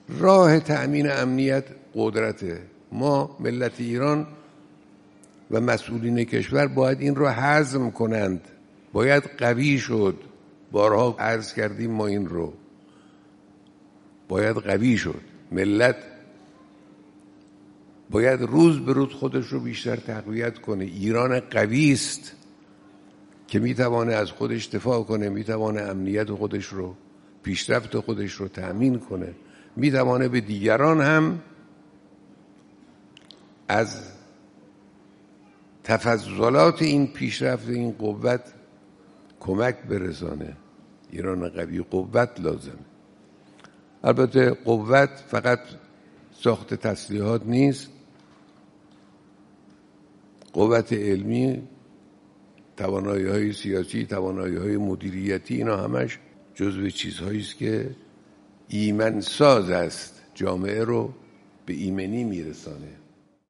راه تأمین امنیت قدرته. ما ملت ایران و مسئولین کشور باید این رو هضم کنند. باید قوی شد. بارها عرض کردیم ما این رو. باید قوی شد. ملت باید روز به روز خودش رو بیشتر تقویت کنه. ایران قوی است که میتوانه از خودش دفاع کنه، میتوانه امنیت خودش رو، پیشرفت خودش رو تأمین کنه، میتوانه به دیگران هم از تفضلات این پیشرفت این قوت کمک برسانه. ایران قوی قوت لازم. البته قوت فقط ساخت تسلیحات نیست. قوت علمی، توانایی‌های سیاسی، توانایی‌های مدیریتی، اینا همش جزو چیزهایی است که ایمنساز است، جامعه رو به ایمنی میرسانه.